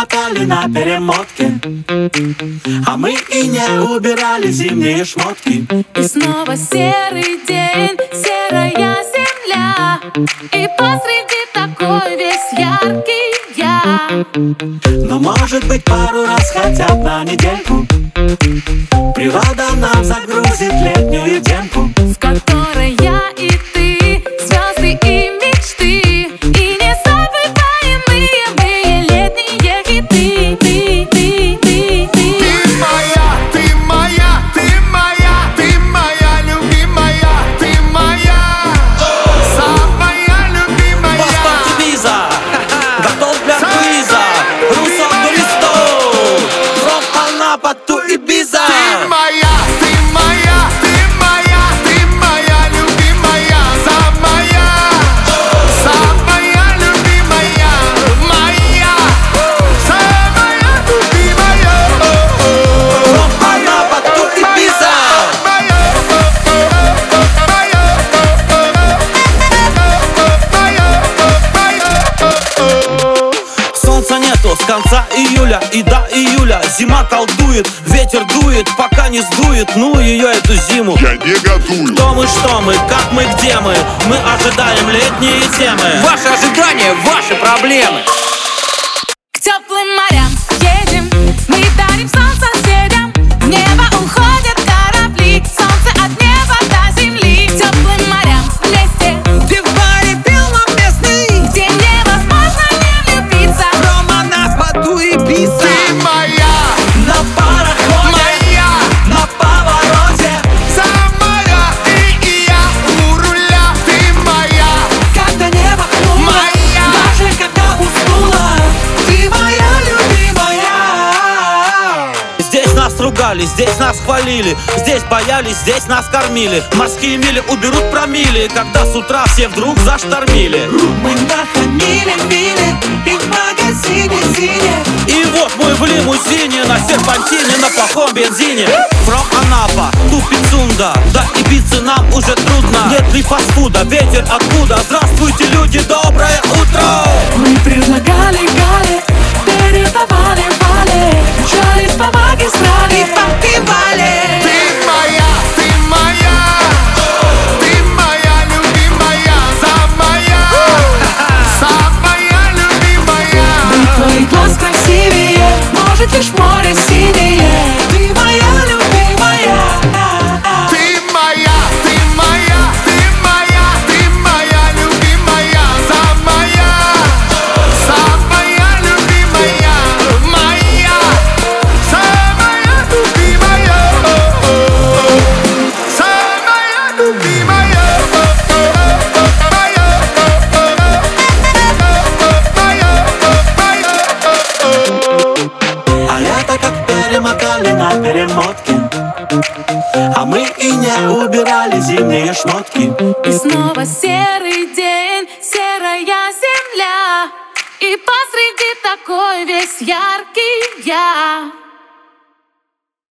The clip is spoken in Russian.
перемотали на перемотке, а мы и не убирали зимние шмотки. И снова серый день, серая земля, и посреди такой весь яркий я. Но может быть пару раз хотя бы на недельку природа нам загрузит летнюю демку, в которой я и ты, звезды и мечты, и незабываемые мы летние хиты. Ты моя, ты моя, ты моя, ты моя любимая, ты моя, самая любимая. Паспорт виза, готов для квиза, Руссо туристов, from Анапа to Ibiza. Ты моя, ты моя, ты моя, ты моя любимая, самая любимая, моя, самая любимая. From Анапа to Ibiza. Солнца нету с конца июля и до июля. Зима колдует, ветер дует, пока не сдует, ну ее эту зиму. Я не готую. Кто мы, что мы, как мы, где мы? Мы ожидаем летние темы. Ваши ожидания, ваши проблемы. К теплым морям едем, мы дарим солнце соседям. В небо уходят корабли, солнце от неба до земли. К теплым морям вместе, Ты в баре пил нам местный, где невозможно не влюбиться. Рома нас поту и писа. Ты моя, На пароходе, моя, на повороте, самая и я у руля. Ты моя, когда небо хмуро, моя, даже когда уснула, ты моя любимая. Здесь нас ругали, здесь нас хвалили, здесь боялись, здесь нас кормили. Морские мили уберут промили, когда с утра все вдруг заштормили. Мы нахамили мили и в магазине сине. И вот мы в лимузине, на серпантине, на плохом бензине. From Анапа, ту Пицунда, до Ибицы нам уже трудно. Нет ли фастфуда, ветер откуда? Здравствуйте, люди, доброе утро. мы предлагали Гале, передавали Вале, мчались по магистрали. Попивали. ты моя, ты моя, ты моя любимая, самая любимая. Твой глаз красивее, может лишь море синее. Ты моя любимая. Ты моя, ты моя, ты моя, ты моя любимая, самая любимая, моя, самая любимая, самая любимая, А лето как перемотали на перемотке, а мы и не убирали зимние шмотки. И снова серый день, серая земля, и посреди такой весь яркий я.